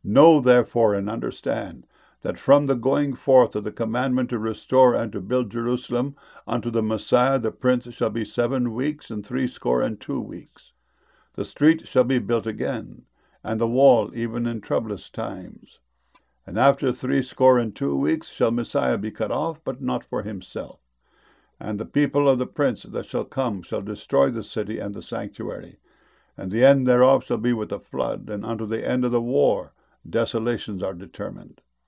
Know therefore and understand that from the going forth of the commandment to restore and to build Jerusalem unto the Messiah the Prince shall be 7 weeks and 62 weeks. The street shall be built again, and the wall even in troublous times. And after 62 weeks shall Messiah be cut off, but not for himself. And the people of the Prince that shall come shall destroy the city and the sanctuary. And the end thereof shall be with a flood, and unto the end of the war desolations are determined.